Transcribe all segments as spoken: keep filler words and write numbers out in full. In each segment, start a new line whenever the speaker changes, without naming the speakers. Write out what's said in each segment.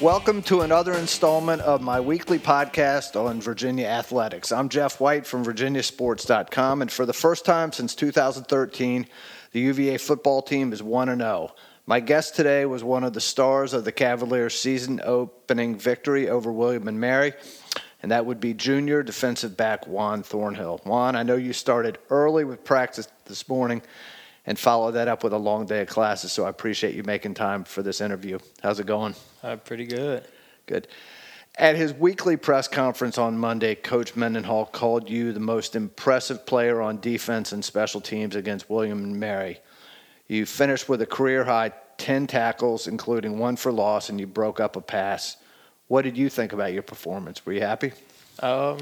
Welcome to another installment of my weekly podcast on Virginia athletics. I'm Jeff White from Virginia Sports dot com, and for the first time since two thousand thirteen, the U V A football team is one and oh. My guest today was one of the stars of the Cavaliers' season-opening victory over William and Mary, and that would be junior defensive back Juan Thornhill. Juan, I know you started early with practice this morning and followed that up with a long day of classes, so I appreciate you making time for this interview. How's it going?
Uh, pretty good.
Good. At his weekly press conference on Monday, Coach Mendenhall called you the most impressive player on defense and special teams against William and Mary. You finished with a career-high ten tackles, including one for loss, and you broke up a pass. What did you think about your performance? Were you happy?
Um,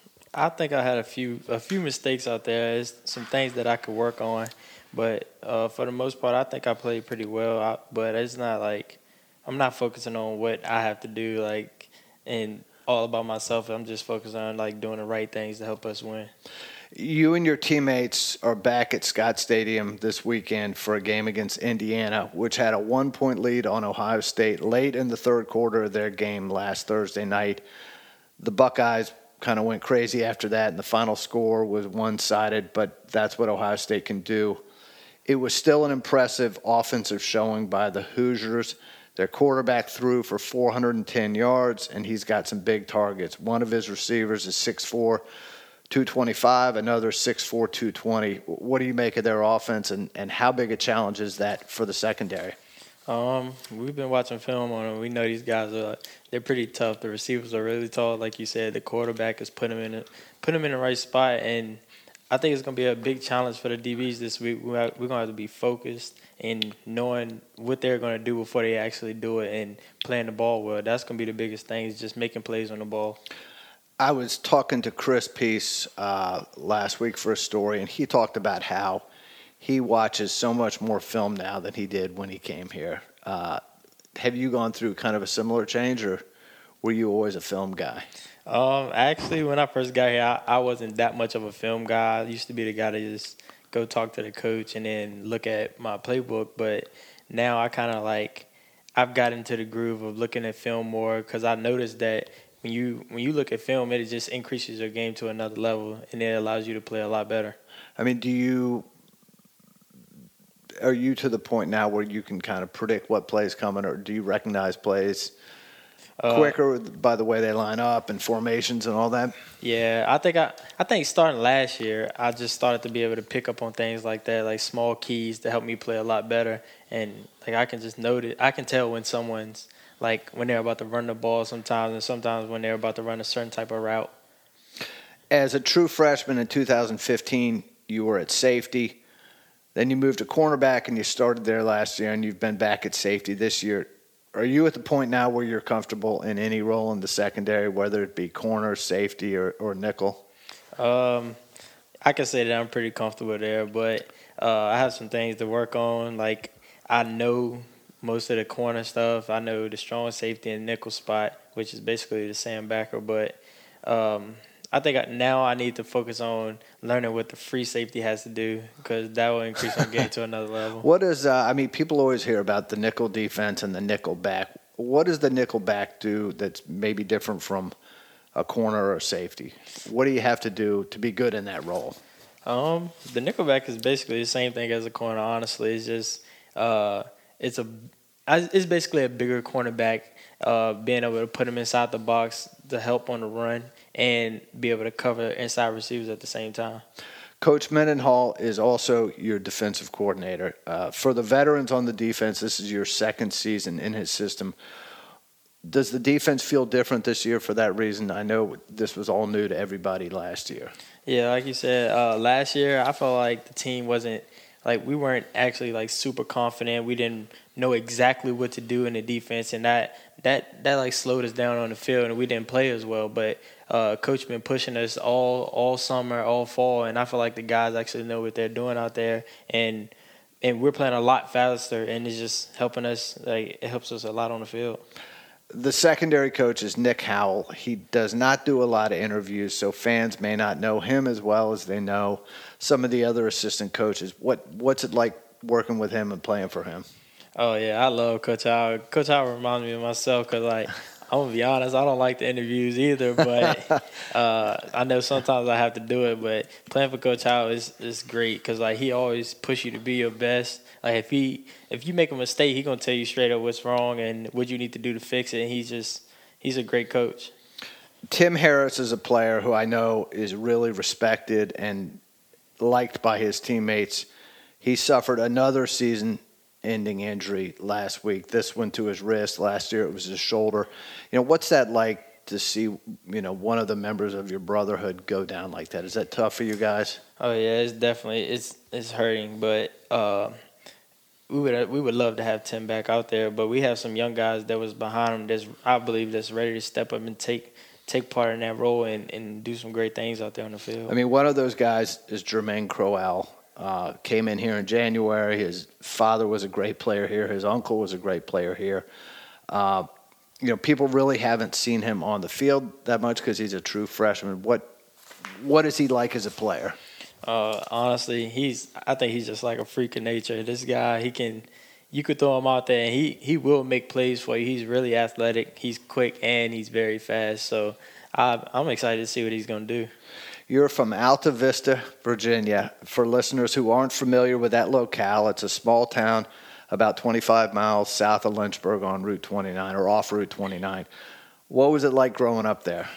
I think I had a few a few mistakes out there. There's some things that I could work on, but uh, for the most part, I think I played pretty well. I, but it's not like I'm not focusing on what I have to do, like, and all about myself. I'm just focused on like doing the right things to help us win.
You and your teammates are back at Scott Stadium this weekend for a game against Indiana, which had a one-point lead on Ohio State late in the third quarter of their game last Thursday night. The Buckeyes kind of went crazy after that, and the final score was one-sided, but that's what Ohio State can do. It was still an impressive offensive showing by the Hoosiers. Their quarterback threw for four hundred ten yards, and he's got some big targets. One of his receivers is six four, two twenty-five, another six four, two twenty. What do you make of their offense, and, and how big a challenge is that for the secondary?
Um, we've been watching film on them. We know these guys are they're pretty tough. The receivers are really tall, like you said. The quarterback is putting them in a, put them in the right spot, and I think it's going to be a big challenge for the D Bs this week. We're going to have to be focused and knowing what they're going to do before they actually do it and playing the ball well. That's going to be the biggest thing, is just making plays on the ball.
I was talking to Chris Peace uh, last week for a story, and he talked about how he watches so much more film now than he did when he came here. Uh, have you gone through kind of a similar change, or were you always a film guy?
Um, actually, when I first got here, I, I wasn't that much of a film guy. I used to be the guy to just go talk to the coach and then look at my playbook. But now I kind of like I've got into the groove of looking at film more, because I noticed that when you when you look at film, it just increases your game to another level, and it allows you to play a lot better.
I mean, do you are you to the point now where you can kind of predict what plays coming, or do you recognize plays Uh, quicker by the way they line up and formations and all that?
Yeah, I think I, I think starting last year, I just started to be able to pick up on things like that, like small keys to help me play a lot better. And like I can just notice, I can tell when someone's like when they're about to run the ball sometimes, and sometimes when they're about to run a certain type of route.
As a true freshman in two thousand fifteen, you were at safety. Then you moved to cornerback, and you started there last year, and you've been back at safety this year. Are you at the point now where you're comfortable in any role in the secondary, whether it be corner, safety, or, or nickel?
Um, I can say that I'm pretty comfortable there, but uh, I have some things to work on. Like, I know most of the corner stuff. I know the strong safety and nickel spot, which is basically the same backer. But um, I think I, now I need to focus on learning what the free safety has to do, because that will increase my game to another level.
What is, uh, I mean, people always hear about the nickel defense and the nickel back. What does the nickel back do that's maybe different from a corner or a safety? What do you have to do to be good in that role?
Um, the nickel back is basically the same thing as a corner, honestly. It's just uh, it's a it's basically a bigger cornerback, uh, being able to put him inside the box to help on the run and be able to cover inside receivers at the same time.
Coach Mendenhall is also your defensive coordinator. Uh, for the veterans on the defense, this is your second season in his system. Does the defense feel different this year for that reason? I know this was all new to everybody last year.
Yeah, like you said, uh, last year I felt like the team wasn't – like we weren't actually like super confident. We didn't know exactly what to do in the defense, and that that that like slowed us down on the field, and we didn't play as well. But uh, coach been pushing us all all summer, all fall, and I feel like the guys actually know what they're doing out there, and and we're playing a lot faster, and it's just helping us. Like it helps us a lot on the field.
The secondary coach is Nick Howell. He does not do a lot of interviews, so fans may not know him as well as they know some of the other assistant coaches. What What's it like working with him and playing for him?
Oh yeah, I love Coach Howard. Coach Howard reminds me of myself because, like, I'm gonna be honest, I don't like the interviews either. But uh, I know sometimes I have to do it. But playing for Coach Howard is is great because, like, he always push you to be your best. Like if he if you make a mistake, he gonna tell you straight up what's wrong and what you need to do to fix it. And he's just he's a great coach.
Tim Harris is a player who I know is really respected and liked by his teammates. He suffered another season-ending injury last week. This one to his wrist. Last year it was his shoulder. You know, what's that like to see, you know, one of the members of your brotherhood go down like that? Is that tough for you guys?
Oh yeah, it's definitely it's it's hurting, but uh, we would we would love to have Tim back out there. But we have some young guys that was behind him that's I believe that's ready to step up and take. take part in that role and, and do some great things out there on the field.
I mean, one of those guys is Jermaine Crowell. Uh, came in here in January. His father was a great player here. His uncle was a great player here. Uh, you know, people really haven't seen him on the field that much because he's a true freshman. What What is he like as a player?
Uh, honestly, he's. I think he's just like a freak of nature. This guy, he can. You could throw him out there, and he, he will make plays for you. He's really athletic. He's quick, and he's very fast. So I, I'm excited to see what he's going to do.
You're from Alta Vista, Virginia. For listeners who aren't familiar with that locale, it's a small town about twenty-five miles south of Lynchburg on Route twenty-nine or off Route twenty-nine. What was it like growing up there?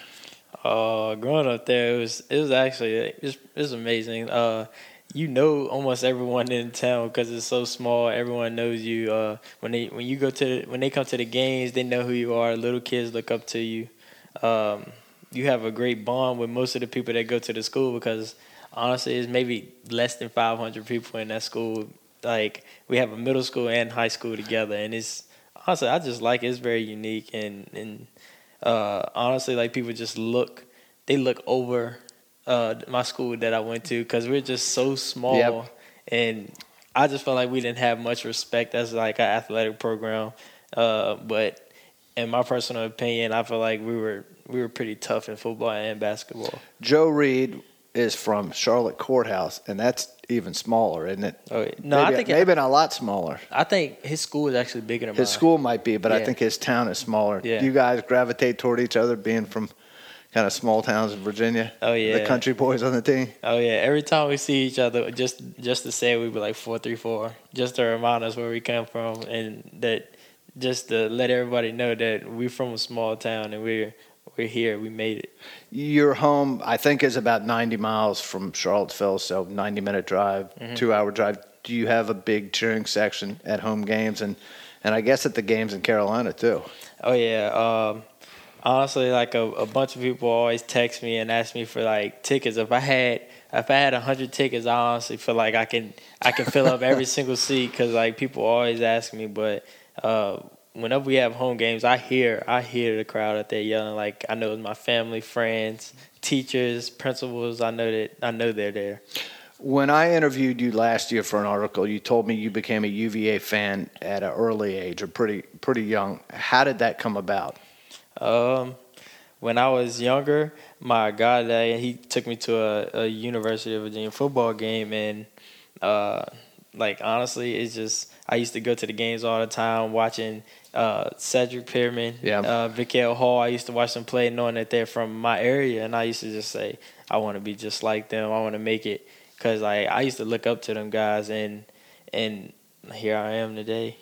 Uh, growing up there, it was it was actually it was, it was amazing. Uh, you know almost everyone in town because it's so small. Everyone knows you. Uh, when they when you go to when they come to the games, they know who you are. Little kids look up to you. Um, you have a great bond with most of the people that go to the school because honestly, it's maybe less than five hundred people in that school. Like we have a middle school and high school together, and it's honestly I just like it. It's very unique and and uh, honestly like people just look they look over. Uh, my school that I went to because we're just so small,
yep.
And I just felt like we didn't have much respect as like an athletic program. Uh, but in my personal opinion, I feel like we were we were pretty tough in football and basketball.
Joe Reed is from Charlotte Courthouse, and that's even smaller, isn't it?
Oh, yeah. No,
maybe,
I think
maybe
it,
a lot smaller.
I think his school is actually bigger than
his
mine.
school might be, but
yeah.
I think his town is smaller.
Yeah.
Do you guys gravitate toward each other, being from kind of small towns in Virginia?
Oh yeah,
the country boys on the team.
Oh yeah, every time we see each other, just just to say we be like four three four, just to remind us where we come from, and that just to let everybody know that we're from a small town and we're we're here, we made it.
Your home, I think, is about ninety miles from Charlottesville, so ninety minute drive,
mm-hmm.
two hour drive. Do you have a big cheering section at home games, and and I guess at the games in Carolina too?
Oh yeah. Um, Honestly, like a, a bunch of people always text me and ask me for like tickets. If I had if I had a hundred tickets, I honestly feel like I can I can fill up every single seat because like people always ask me. But uh, whenever we have home games, I hear I hear the crowd out there yelling. Like I know it's my family, friends, teachers, principals. I know that I know they're there.
When I interviewed you last year for an article, you told me you became a U V A fan at an early age, or pretty pretty young. How did that come about?
Um, when I was younger, my goddad, he took me to a, a University of Virginia football game, and uh, like honestly, it's just I used to go to the games all the time, watching uh, Cedric Pierman,
yeah.
uh, Vickell Hall. I used to watch them play, knowing that they're from my area, and I used to just say, I want to be just like them. I want to make it, because I I used to look up to them guys, and and here I am today.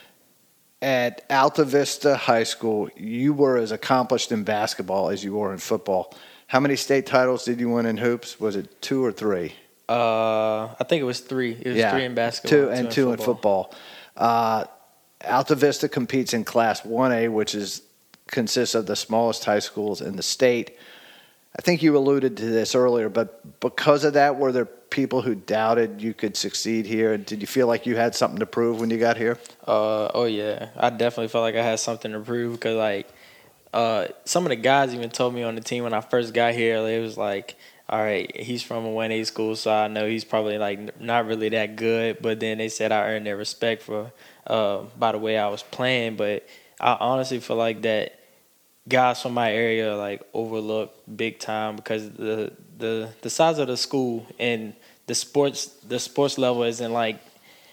At Alta Vista High School, you were as accomplished in basketball as you were in football. How many state titles did you win in hoops? Was it two or three?
Uh, I think it was three. It was
yeah,
three in basketball.
Two and two, two in football. Uh, Alta Vista competes in Class one A, which is consists of the smallest high schools in the state. I think you alluded to this earlier, but because of that, were there people who doubted you could succeed here? Did you feel like you had something to prove when you got here?
Uh, oh, yeah. I definitely felt like I had something to prove because, like, uh, some of the guys even told me on the team when I first got here, it was like, all right, he's from a one A school, so I know he's probably, like, not really that good. But then they said I earned their respect for uh, by the way I was playing. But I honestly feel like that guys from my area like overlooked big time because the the the size of the school and the sports the sports level isn't like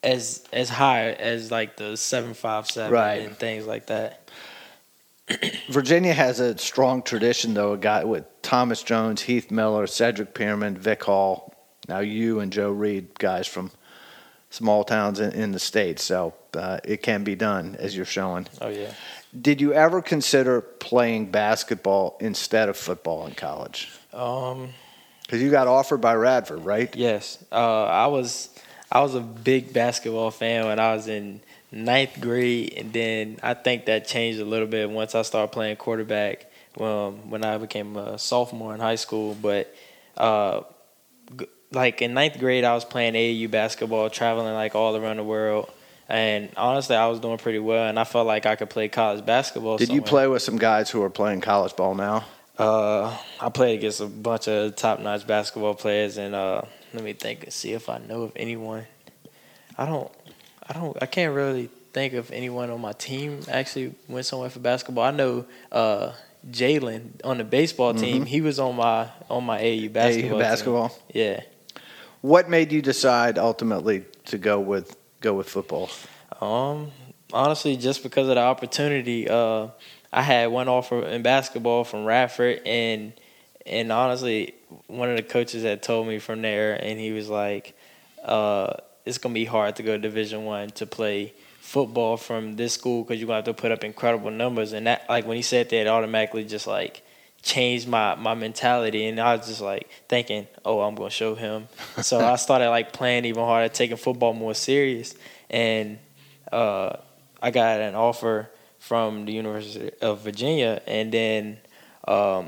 as as high as like the seven five seven
Right.
and things like that.
Virginia has a strong tradition, though, a guy with Thomas Jones, Heath Miller, Cedric Pierman, Vic Hall, now you and Joe Reed, guys from small towns in, in the state. So uh, it can be done, as you're showing.
Oh, yeah.
Did you ever consider playing basketball instead of football in college?
Um,
Because you got offered by Radford, right?
yes. Uh, I was I was a big basketball fan when I was in ninth grade, and then I think that changed a little bit once I started playing quarterback um, when I became a sophomore in high school. But uh, g- like in ninth grade, I was playing A A U basketball, traveling like all around the world. And honestly, I was doing pretty well, and I felt like I could play college basketball.
Did you
somewhere.
play with some guys who are playing college ball now?
Uh, I played against a bunch of top-notch basketball players, and uh, let me think and see if I know of anyone. I don't, I don't, I can't really think of anyone on my team actually went somewhere for basketball. I know uh, Jalen on the baseball team.
Mm-hmm.
He was on my on my A A U basketball.
A A U basketball.
Team. Yeah.
What made you decide ultimately to go with go with football?
Um, honestly, just because of the opportunity. Uh, I had one offer in basketball from Radford, and and honestly, one of the coaches had told me from there, and he was like, uh, "It's gonna be hard to go to Division One to play football from this school because you're gonna have to put up incredible numbers." And that, like when he said that, it automatically just like changed my my mentality, and I was just like thinking, "Oh, I'm gonna show him." So I started like playing even harder, taking football more serious, and uh, I got an offer from the University of Virginia, and then um,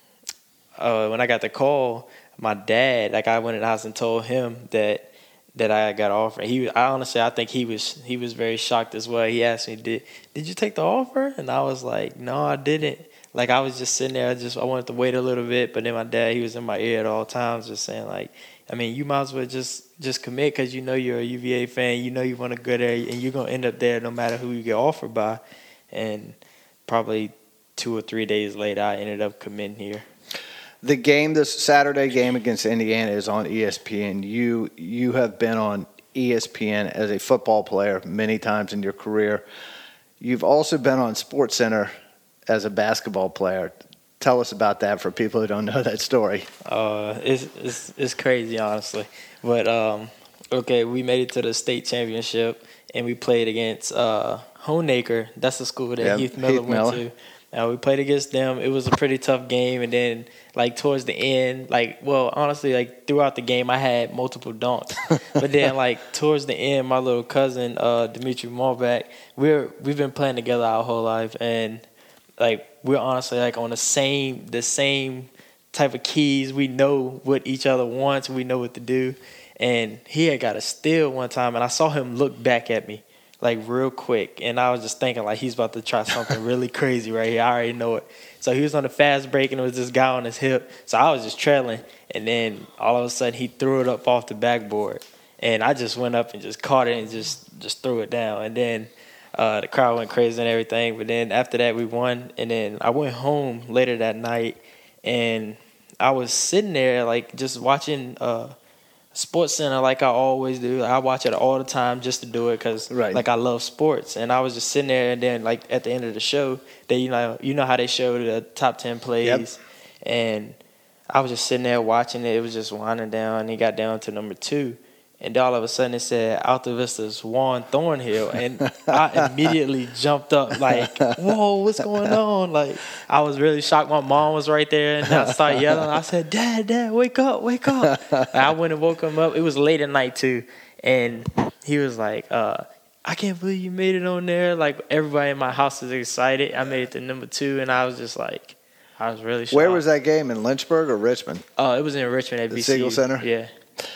uh, when I got the call, my dad, like I went in the house and told him that that I got offered. He, I honestly, I think he was he was very shocked as well. He asked me, "Did did you take the offer?" And I was like, "No, I didn't." Like I was just sitting there, I just I wanted to wait a little bit, but then my dad, he was in my ear at all times, just saying like, I mean, you might as well just just commit because you know you're a U V A fan, you know you want to go there, and you're gonna end up there no matter who you get offered by. And probably two or three days later, I ended up committing here.
The game, this Saturday game against Indiana, is on E S P N. You you have been on E S P N as a football player many times in your career. You've also been on SportsCenter as a basketball player. Tell us about that for people who don't know that story.
Uh, it's it's it's crazy, honestly. But um, okay, we made it to the state championship, and we played against uh, Honaker. That's the school that
Yeah,
Heath Miller
Heath
went
Miller.
to. Uh, we played against them. It was a pretty tough game, and then like towards the end, like well, honestly, like throughout the game, I had multiple dunks. But then like towards the end, my little cousin uh, Dimitri Morback, we're we've been playing together our whole life, and like we're honestly like on the same the same type of keys. We know what each other wants. We know what to do. And he had got a steal one time, and I saw him look back at me like real quick, and I was just thinking like he's about to try something really crazy right here. I already know it. So he was on the fast break, and it was this guy on his hip. So I was just trailing, and then all of a sudden he threw it up off the backboard, and I just went up and just caught it and just just threw it down. And then uh, the crowd went crazy and everything. But then after that we won, and then I went home later that night, and I was sitting there like just watching uh, SportsCenter like I always do. I watch it all the time just to do it because
Right.
like I love sports. And I was just sitting there, and then like at the end of the show, they you know you know how they show the top ten plays,
Yep.
and I was just sitting there watching it. It was just winding down, and he got down to number two. And all of a sudden it said Alta Vista's Juan Thornhill, and I immediately jumped up like, "Whoa, what's going on?" Like I was really shocked. My mom was right there, and I started yelling. I said, "Dad, Dad, wake up, wake up!" And I went and woke him up. It was late at night too, and he was like, uh, "I can't believe you made it on there!" Like everybody in my house is excited. I made it to number two, and I was just like, I was really shocked.
Where was that game, in Lynchburg or Richmond?
Oh, it was in Richmond at
The
B C U.
Siegel Center?
Yeah.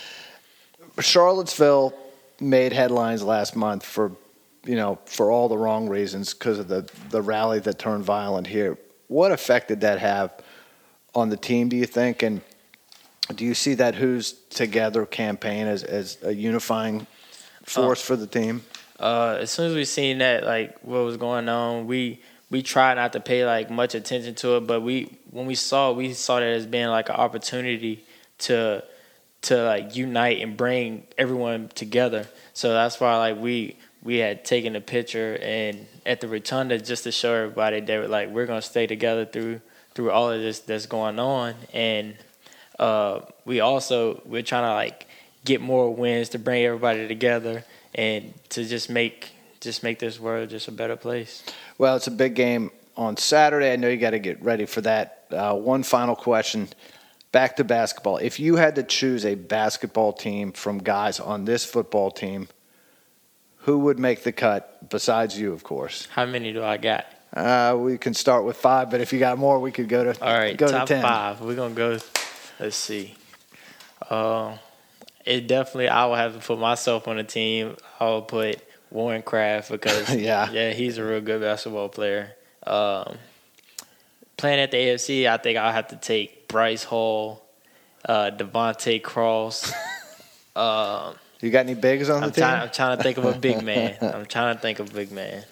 Charlottesville made headlines last month for, you know, for all the wrong reasons because of the, the rally that turned violent here. What effect did that have on the team, do you think? And do you see that Who's Together campaign as, as a unifying force uh, for the team?
Uh, as soon as we seen that, like, what was going on, we we tried not to pay, like, much attention to it. But we when we saw it, we saw that as being, like, an opportunity to – to like unite and bring everyone together. So that's why like we we had taken a picture and at the rotunda just to show everybody that like we're gonna stay together through through all of this that's going on. And uh, we also we're trying to like get more wins to bring everybody together and to just make just make this world just a better place.
Well, it's a big game on Saturday. I know you got to get ready for that. Uh, one final question. Back to basketball. If you had to choose a basketball team from guys on this football team, who would make the cut besides you, of course?
How many do I got?
Uh, we can start with five, but if you got more, we could go to
All right,
go
top
to ten.
five. We're going to go, let's see. Uh, it definitely, I would have to put myself on the team. I would put Warren Craft because,
yeah.
yeah, he's a real good basketball player. Um, playing at the A F C, I think I'll have to take Bryce Hall, uh, Devontae Cross. um,
you got any bigs on the
I'm
team?
Trying, I'm trying to think of a big man. I'm trying to think of a big man.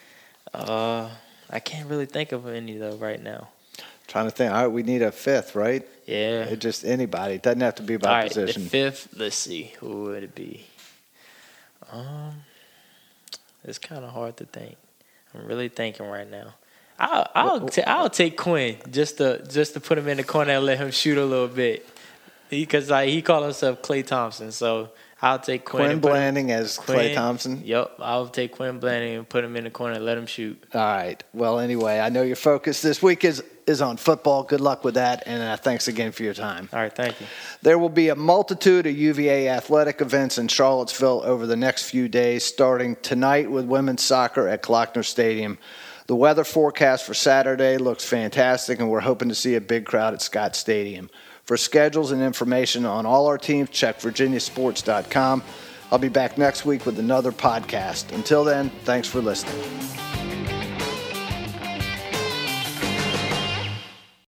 Uh, I can't really think of any, though, right now.
Trying to think. All right, we need a fifth, right?
Yeah.
It just anybody. It doesn't have to be about
All right,
position.
the fifth, let's see. Who would it be? Um, It's kind of hard to think. I'm really thinking right now. I'll I'll, t- I'll take Quinn just to just to put him in the corner and let him shoot a little bit because like he called himself Klay Thompson, so I'll take Quinn.
Quinn Blanding as Klay Thompson?
Yep, I'll take Quinn Blanding and put him in the corner and let him shoot.
All right. Well, anyway, I know your focus this week is, is on football. Good luck with that, and uh, thanks again for your time.
All right, thank you.
There will be a multitude of U V A athletic events in Charlottesville over the next few days, starting tonight with women's soccer at Klockner Stadium. The weather forecast for Saturday looks fantastic, and we're hoping to see a big crowd at Scott Stadium. For schedules and information on all our teams, check virginia sports dot com. I'll be back next week with another podcast. Until then, thanks for listening.